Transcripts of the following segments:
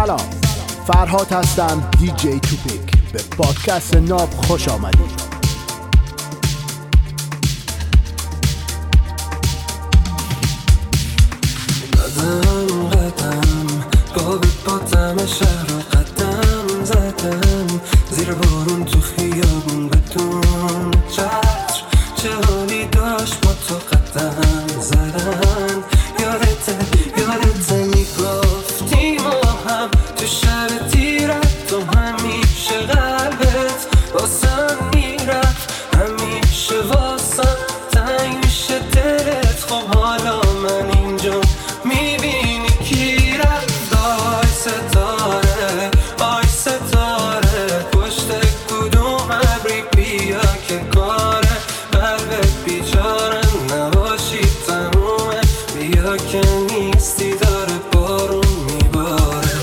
سلام، فرهاد هستم، دیجی توپیک. به پادکست ناب خوش آمدید. قدم با دم شهر رو قدم زدم، زیر بارون تو خیابون بدون چتر، چه حالی داشت با تو قدم زدن. یادت میگفتی ما هم تو شب تیرت، تو همیشه قلبت واسم میرفت، همیشه واسم تنگ میشه دلت. خب حالا من اینجا میبینی کی رفت؟ آی ستاره پشت کدوم ابری، بیا که کاره قلبت بیچاره نباشی تمومه، بیا که نیستی داره بارون میباره.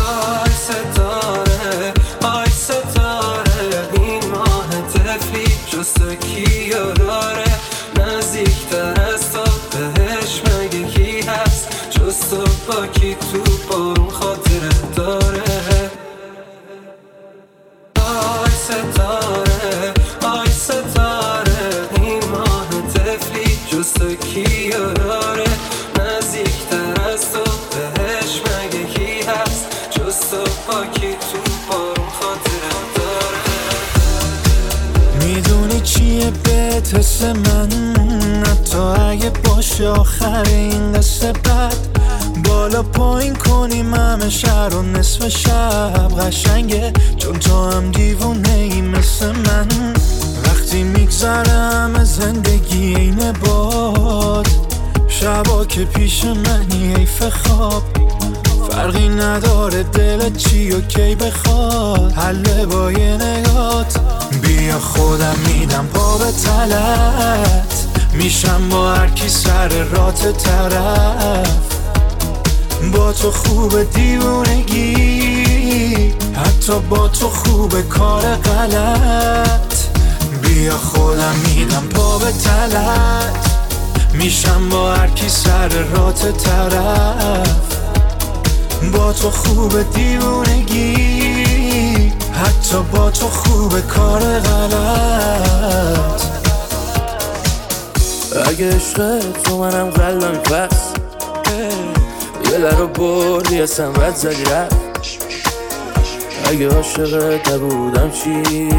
آی ستاره این ماه تفلی جسته کیو داره، نزدیکتر از تو بهش مگه کی هست؟ جز تو با کی تو بارون خاطره داره؟ آی ستاره این ماه تفلی جز تو کیو داره، نزدیکتر از تو بهش مگه کی هست؟ جز تو با کی تو بارون خاطره داره؟ میدونی چیه بهت حس من؟ حتی اگه باشه آخر این قصه بد، بالا پایین کنیم همه شهر و نصف شب قشنگه، چون تو هم دیوونه ای مثل من. وقتی میگذره همه زندگی اینه باد، شبا که پیش منی حیف خواب، فرقی نداره دلت چی و کی بخواد، حله با یه نگات. بیا خودم میدم پا به تلت، میشم با هر کی سر رات طرف، با تو خوب دیوونگی، حتی با تو خوب کار غلط. بیا خودم میدم پا به تلت، میشم با هر کی سر رات طرف، با تو خوب دیوونگی، حتی با تو خوب کار غلط. اگه عشق تو منم قلبم پس، یه لرو بردی اصلا رد زدی رفت. اگه عاشقت نبودم چی؟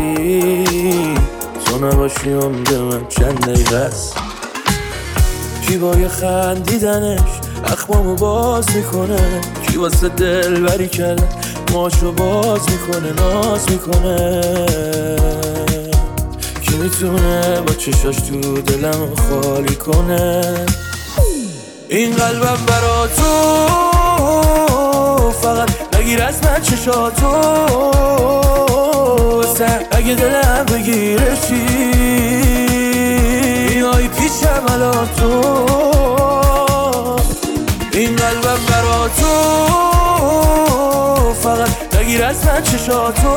تو نباشی عمر من چند دقیقه است. کی با یه خندیدنش اخمامو باز میکنه، کی واسه دل بری کرده ماشو باز میکنه، ناز میکنه. کی میتونه با چشاش تو دلم خالی کنه؟ این قلبم برا تو، فقط نگیر از من چشاتو، اگه دلم بگیره چی؟ بیای پیشم الان تو. این قلبم برا تو، فقط نگیر از من چشاتو،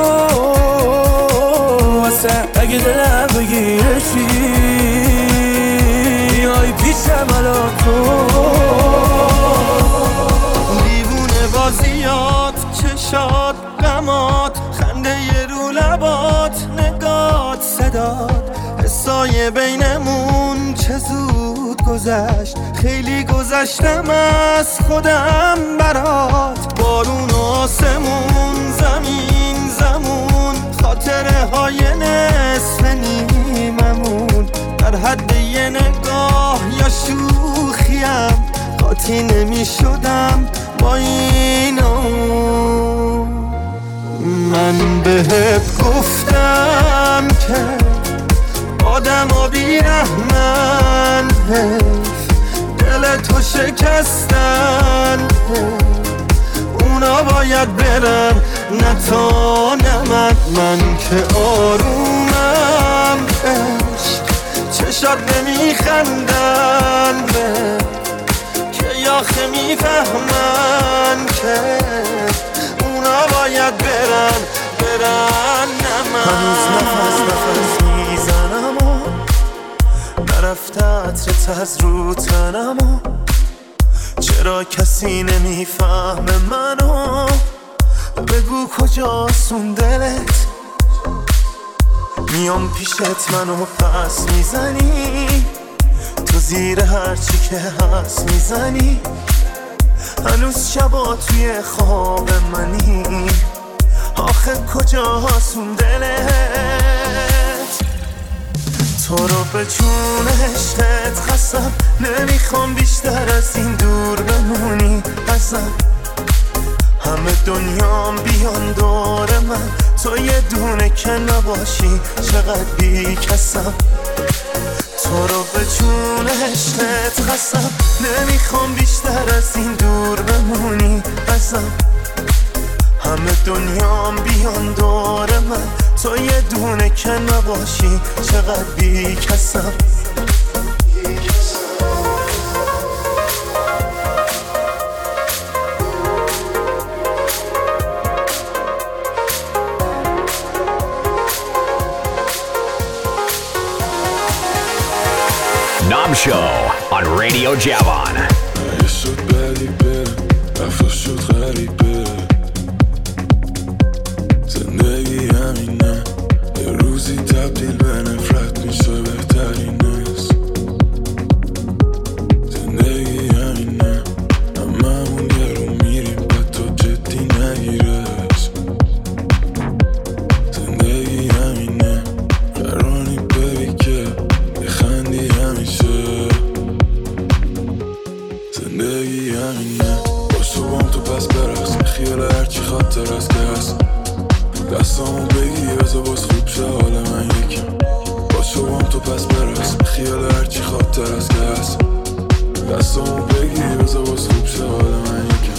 اگه دلم بگیره چی؟ بیای پیشم الان تو. دیوونه بازیات، چشات، غمات، خنده رو لبات، نگات، صدات، حسای بینمون چه زود گذشت، خیلی گذشتم از خودم برات. بارون و آسمون، زمین زمون، خاطره های نصف نیممون، در حد یه نگاه یا شوخیم قاطی نمی شدم با اینو. من بهت گفتم که آدم بیرحمن، دل تو شکستن، اونا باید برن نه تا نه من که آرومم. عشق چشات نمیخندن که یاخه میفهمن که اونا باید برن نه من. هنوز نفس میزنم و نرفته عطرت از رو تنم و چرا کسی نمیفهمه منو؟ بگو کجاست دلت، میام پیشت منو پس میزنی، تو زیر هرچی که هست میزنی، هنوز شبا توی خواب منی، آخه کجاست دلت، تو رو به جون عشقت خستم، نمیخوام بیشتر از این دور بمونی ازم، همه دنیام بیان دور من، تو یه دونه که نباشی چقدر بی کسم، تو رو به جون عشقت خستم، نمیخوام بیشتر از این دور بمونی ازم، همه دنیام بیان دور من، تو یه دونه که نباشی چقدر بی کسم. Nam Show on Radio Javon. یه شد بدی بره رفت شد غریبه، زندگی همینه یه روزی تبدیل به نفرت میشه بهترین است، زندگی همینه هممون یه رو میریم بعد تو جدی نگیرش، زندگی همینه قرانی بری که خندی همیشه، زندگی همینه باشو بام تو پس برقص، خیال هرچی خاطر از که هست، دستامو بگی بذار باز خوب شه حال من یکم، باشو بام تو پس برقص، خیال هرچی خاطر از که هست، دستامو بگی بذار باز خوب شه حال من یکم.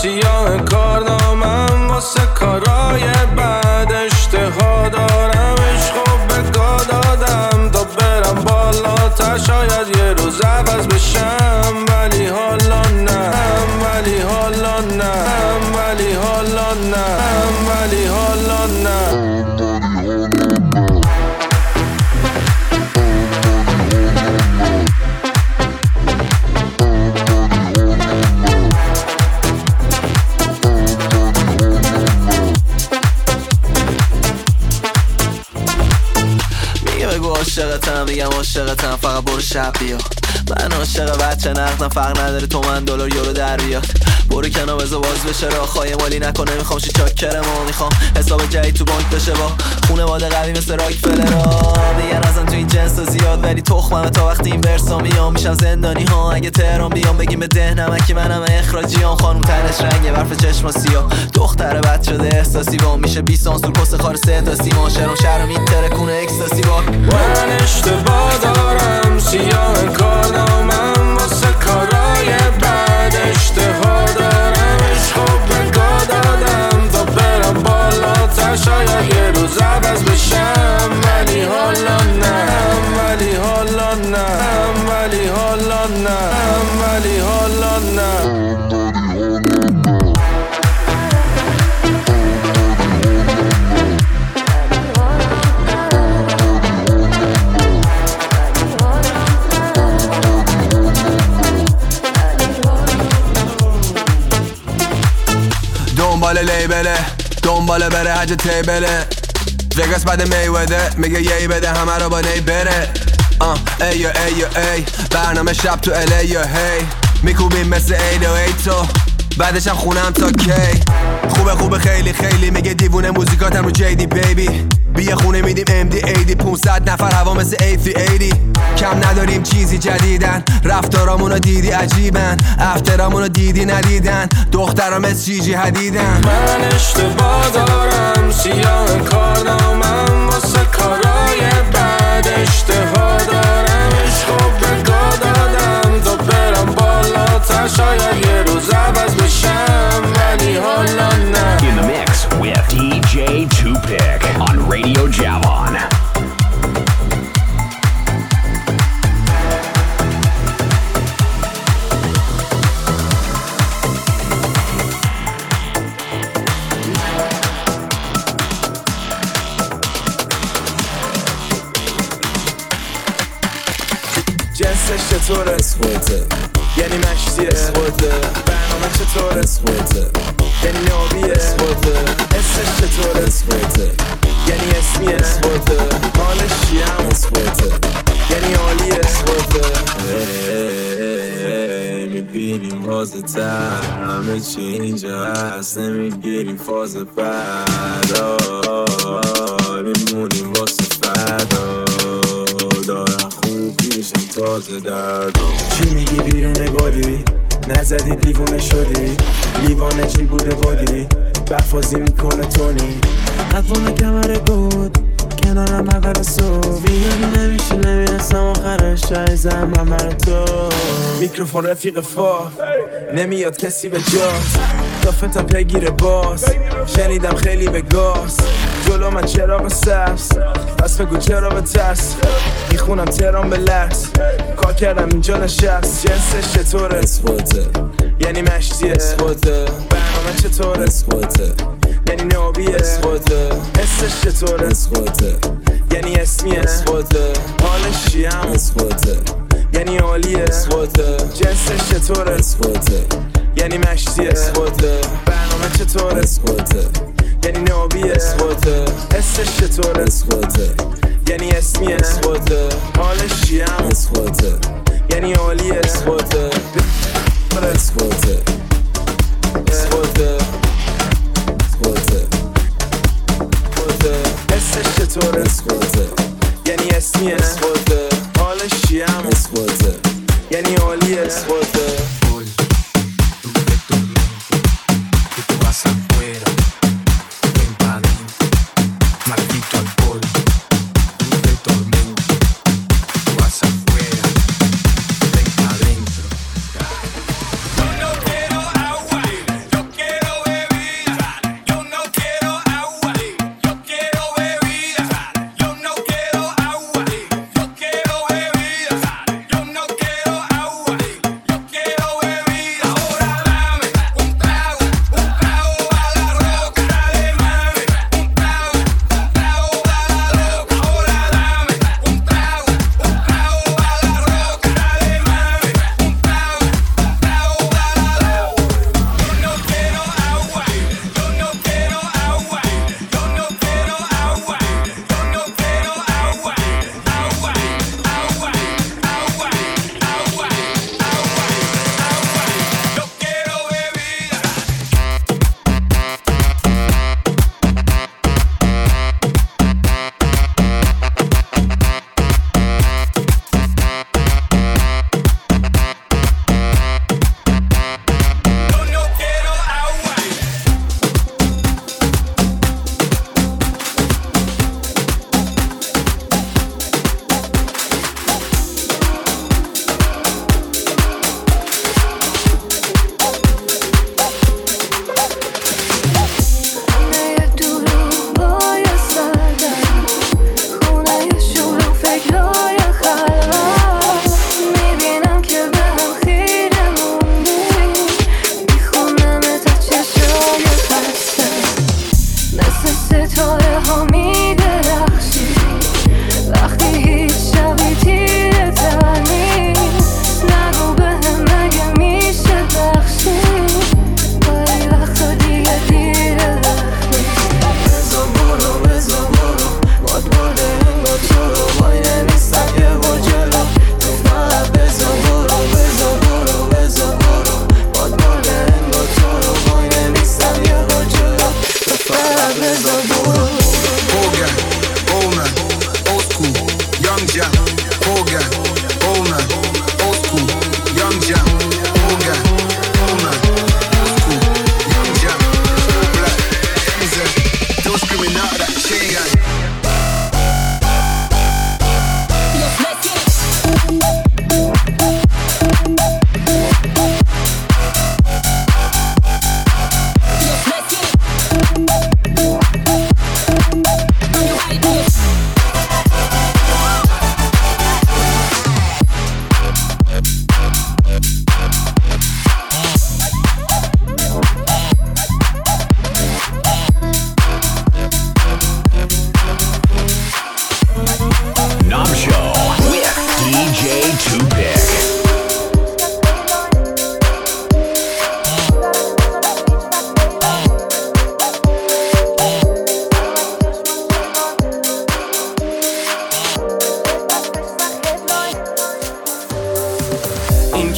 سیاه کارنامم واسه کارای بعد اشتها دارم عشقو بگا دادم تا برم بالاتر شاید یه روز عوض بشم ولی حالا نه ولی حالا نه ولی حالا نه ولی حالا نه عاشقتم میگم عاشقتم فقط برو شب بیا من عاشق بچه نقدم فرق نداره تومن دلار یورو در بیاد برو کنار بذار باز بشه راه خواهی مالی نکنه میخوام شی چاکرمو میخوام حساب جدید تو بانک بشه با خونواده قوی مثل راکفلرا میگن ازم تو این جنس زیاد ولی تخممه تا وقتی این ورسا میام میشم زندانی ها اگه تهران بیام بگیم به ده نمکی منم اخراجیام خانم تنش رنگه برف چشما سیاه دختر بد شده احساسی با میشه 20 سانسور پست خار سه تا سیما شهر میترکونه اکستاسی با من اشتباه دارم سیاه کارنامم واسه کارای بعد اشتها دارم عشقو بگا دادم تا برم بالاتر شاید یه روز عوض بشم ولی حالا نه ولی حالا نه ولی حالا نه ولی حالا نه دنبال لیبله دنبال بره حج تیبله وگاس بعد میوده میگه یی بده همه رو با نی بره ای ای برنامه شب تو الی یا هی میکوبیم مثل 808 تو بعدش هم خونم تا کی خوبه خیلی خیلی میگه دیوونه موزیکاتم رو جیدی بیبی بیا خونه میدیم MD80 500 نفر هوا مثل A380 کم نداریم چیزی جدیدن رفتارامونو دیدی عجیبن افترامونو دیدی ندیدن دخترام مثل جیجی حدیدن من اشتباه دارم سیاه کارنامم واسه کارای بعد اشتها دارم عشقو بگا دادم تا برم بالاتر شاید یه روز عوض بشم ولی حالا نه In the mix with DJ Tupic on Radio Javon. جنسش چطوره؟ اسپورته یعنی مشتیه اسپورته برنامه چطوره؟ اسپورته یعنی نابیه اسپورته اسمش چطوره؟ اسپورته یعنی اسمیه اسپورته حالش چیه هم اسپورته یعنی عالیه اسپورته میبینیم بازه تر همه چی اینجا هست نمیگیریم فاز بعد میمونیم واسه فردا دارم خوب میشم تازه درد چی میگی بیرون بادی نزدی دیوونه شدی لیوانه چی بوده بادی برفازی میکنه تونی قطعونه کمره بود کنارم اول صبح بیانی نمیشه نمیرسم آخرش عیزم من تو میکروفون رفیق فا نمیاد کسی به جاست دافتم پیگیر باز شنیدم خیلی به گاز جلو من چراغ سبز پس بگو چرا به ترس میخونم تهران به لرز کار کردم اینجا نشست جنسش چطوره؟ اسپورته یعنی مشتیه اسپورته برنامه چطوره؟ اسپورته یعنی نابیه اسپورته حسش چطوره؟ اسپورته یعنی اسمیه اسپورته حالش چیه هم اسپورته یعنی عالیه اسپورته جنسش چطوره؟ اسپورته یعنی مشتیه اسپورته برنامه چطوره؟ اسپورته یعنی نابیه اسپورته حسش چطوره؟ اسپورته یعنی اسمیه اسپورته حالش چیه هم اسپورته یعنی عالیه اسپورته اسپورته اسپورته اسپورته حسش چطوره؟ اسپورته یعنی اسمیه اسپورته حالش چیه هم اسپورته یعنی عالیه اسپورته Yo no quiero agua, yo quiero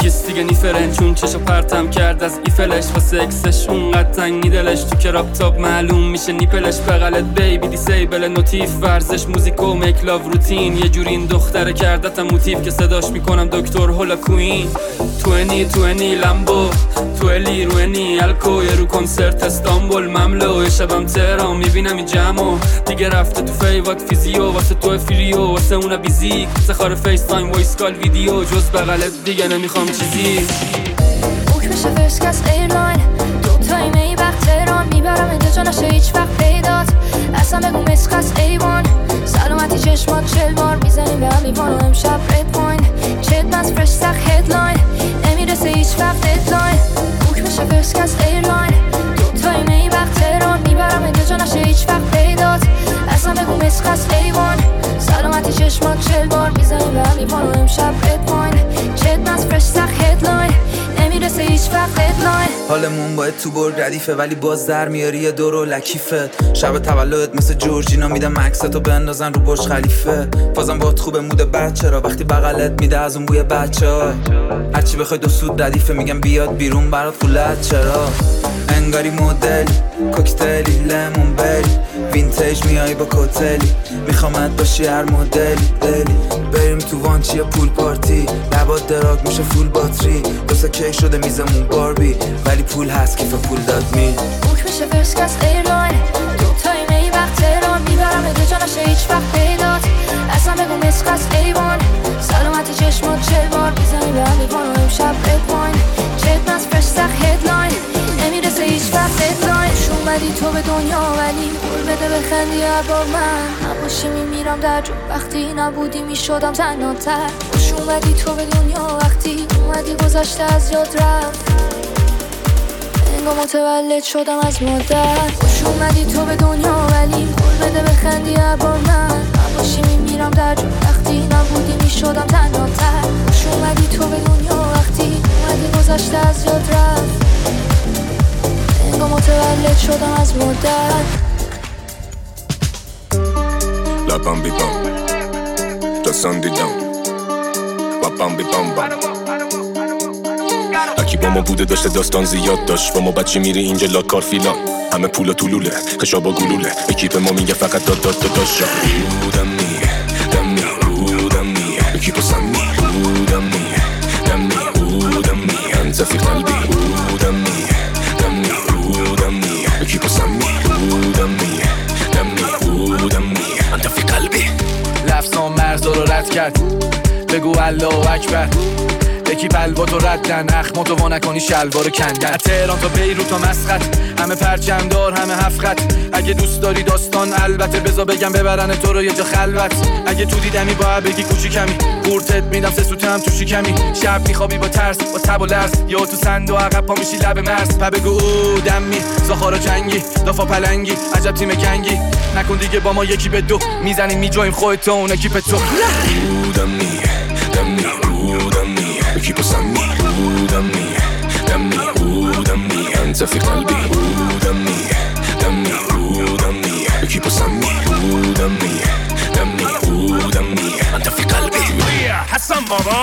نرگس دیگه نیفرن چون چشو پرتم کرد از ایفلش واسه اکسش اونقدر تنگ دلش تو کراب تاپ معلوم میشه نیپلش بغلت بیبی دیسیبل نوتیف ورزش موزیک و میک لاو روتین یه جوری این دختره کردتم موتیف که صداش میکنم دکتر هولا کوین 20 لامبو تو الی روینی الکو یه رو کنسرت استانبول مملو شبم تهران میبینم این جمعو دیگه رفته تو فیوات فیزیو واسه تو فریو واسه اونا بیزیک سخار فیس تایم وایس کال ویدیو جز بغلت دیگه نمیخوام چیزی بوک میشه فرسکس ایرلاین دوتایی می وقت تهران میبرم اینجا جا نشه هیچ وقت پیدات اصلا بگو مسخص ایوان سلامتی چشمات 40 بار میزنیم به هم میوان و امشب رید پوین چت بس فرش سخ هدلاین نمیرسه هیچ وقت ددلاین بوک میشه فرسکس ایرلاین دوتایی می وقت تهران میبرم اینجا جا نشه هیچ وقت پیدات اصلا بگو مسخص ایوان سلامتی چشمات 40 بار میزنیم به هم میوان و امشب رید پوین چت بس فرش سخ هدلاین نمیرسه هیچ وقت ددلاین حالمون باید تو برگ ردیفه ولی باز در میاری یه دورو لکیفت شب تولدت مثل جورجینا میدم عکستو بندازن رو برج خلیفه بازم باهات خوبه مود بچه را وقتی بغلت میده از اون بوی بچه‌ها هرچی بخوای دو سود ردیفه میگم بیاد بیرون برات فولت چرا انگاری مدلی کوکتلی لیمون بری وینتیج میای با کوتلی میخوامت باشی هر مدلی دلی بریم تو وانچی پول پارتی لبات دراگ میشه فول باتری دوستا کیک شده میزمون باربی ولی پول هست کیف پول داد می بوک میشه فرسکس ایرلاین دوتایی می وقت تهران میبرم ادو جا نشه هیچ وقت پیدات اصلا بگو مسخص ایوان سلامتی چشمات 40 بار میزنی به هم میوان و امشب رید پوین چت بس فرش سخ هدلاین نمیرسه هیچ وقت ددلاین اومدی تو به دنیا ولی قول بده بخندی با من نباشی میمیرم در جو وقتی نبودی میشدم تنهاتر خوش اومدی تو به دنیا وقتی اومدی گذشته از یاد رفت انگار متولد شدم از مادر خوش اومدی تو به دنیا ولی قول بده بخندی با من نباشی میمیرم در جو وقتی نبودی میشدم تنهاتر خوش اومدی تو به دنیا وقتی اومدی گذشته از یاد رفت انگار متولد شدم از مادر لبم بی بام دستان دیدم لبم بی بام بام هرکی با ما بوده داشته داستان زیاد داشت با ما بچه میری اینجا لاکار فیلان همه پولا طولوله خشابا گلوله اکیپ ما میگه فقط داد داشت بودم میه بودم میه اکیپو سمی بودم میه انت فی قلبی بودم میه اکیپو سمی بودم میه انت فی قلبی لفظان مرزا رو رد کرد بگو الله اکبر اکیپ الباتو ردن اخماتو وا نکنی شلوارو کندن تهران تا بیروت تا مسقط همه پرچمدار همه هفت اگه دوست داری داستان البته بذار بگم ببرن تو رو یه جا خلوت اگه تو دیدمی باید بگی کوچیکمی قورتت میدم سه سوته هم تو شکمی شب میخوابی با ترس با تب و لرز یا تو صندوق عقب پا میشی لب مرز پا بگو دمی زاخارا جنگی دافا پلنگی عجب تیم گنگی نکن دیگه با ما یکی به دو میزنیم میجویم خودت اون اکیپ تو بودم میه اکیپو سمی بودم میه انت فی قلبی بودم میه اکیپو سمی بودم میه انت فی قلبی حسن بابا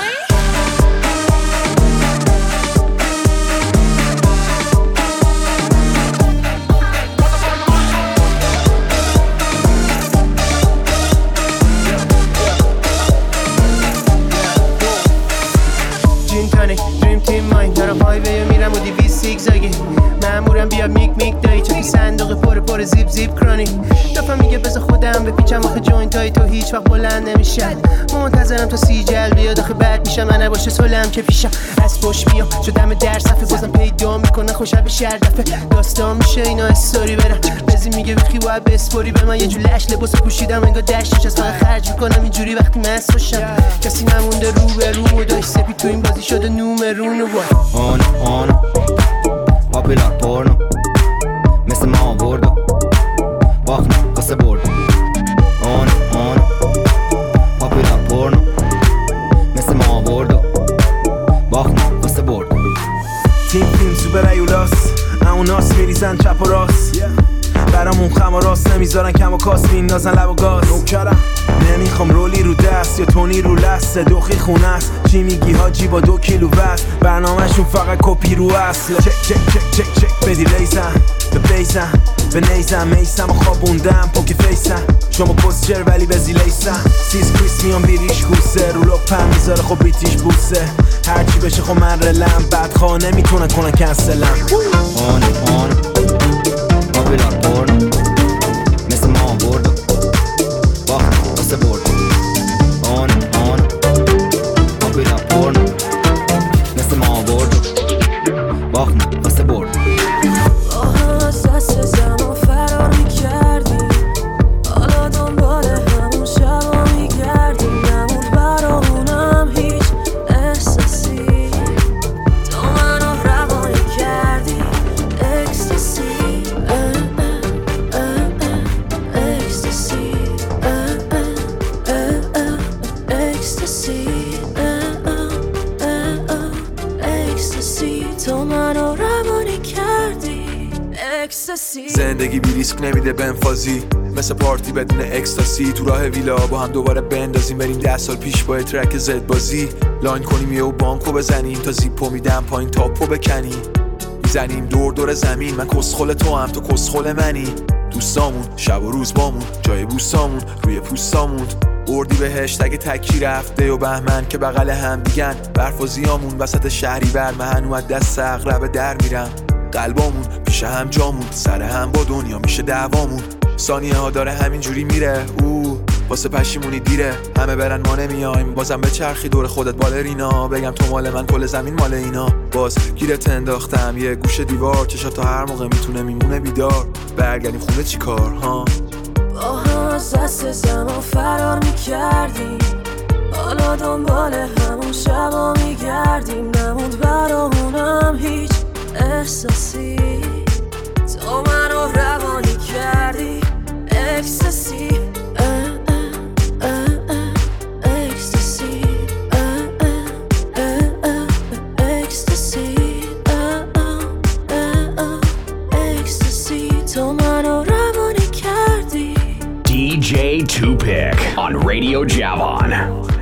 دریم تیم ماین دارم هایوی میرم و 200 زیگزاگی مامورم بیا میک دایی تو صندوق پر زیب کرانی دفعه میگه بذار خودم بپیچم آخه جوینتای تو هیچ وقت بلند نمیشن منتظرم تا سیجل بیاد آخه بعد میشم من نباشه سلم که پیشم از پشت میام شدم در صفحه بازم پیدا میکنن خوشم به شهر دفعه داستان میشه اینا استوری برم بزی میگه بخی باید بسپوری به من یه جو لش لباس پوشیدم انگار دشتش از فقط خرج میکنم اینجوری وقتی مست باشم کسی نمونده رو به رو داشت سپی تو این بازی شده نومرونو آن پاپیلار پورنو مثل ما بردو باخنه قصه برد آن پاپیلار پورنو مثل ما بردو باخنه قصه برد تیم سوپر ایولاس اوناس میریزن چپ و راست برامون خم و راست نمیذارن کم و کاست میندازن لب و گاز نوکرم نمیخوام رولی رو دست یا تونی رو لسته دوخی خونه است چی میگی حاجی با 2 کیلو وزن برنامهشون فقط کپی رو اصل چک چک چک چک چک بدی لیزن به بیزن به نیزم میسم و خوابوندم پوکی فیسم شما پوستچر ولی به زیلیسم سیز کریس میان بیریش کوسه رو لپم میذاره خب بیتیش بوسه هرچی بشه خب من رلم بدخواه نمیتونن کنن کنسلم آن ما بیلان برد مثل ما برد باخت واسه برد آن ما بیلان برد مثل ما برد باخت واسه برد از دست زمان فرار میکردیم حالا دنبال همون شبا میگردیم نمود برامونم هیچ احساسی تو منو روانی کردی اکستاسی اکستاسی اکستاسی اکستاسی تو منو روانی کردی اکستاسی زندگی بی ریسک نمیده بنفازی مثل پارتی بدون اکستاسی تو راه ویلا با هم دوباره بندازیم بریم 10 سال پیش با ترک زد بازی لاین کنیم یه و بانکو بزنیم تا زیپو میدم پایین تاپو بکنیم میزنیم دور زمین من کسخل تو هم تو کسخل منی دوستامون شب و روز بامون جای بوسامون روی پوستامون اردی بهشت اگه تکی رفته و بهمن که بغل هم دیگن برفازیامون وسط شهری بر من و دست اغرب در میرم قلبامون پیش هم جامون سر هم با دنیا میشه دعوامون ثانیه ها داره همینجوری میره واسه پشیمونی دیره همه برن ما نمیایم بازم به چرخی دور خودت بالرینا بگم تو مال من کل زمین مال اینا باز گیرت انداختم یه گوشه دیوار چشات تا هر موقع میتونه میمونه بیدار برگردیم خونه چی کار ها با هم از دست زمان فرار میکردیم حالا دنبال همون شبا میگردیم نمود برامونم هیچ احساسی تو منو روانی کردی اکستاسی اکستاسی اکستاسی اکستاسی تو منو روانی کردی DJ Tupic on Radio Javon.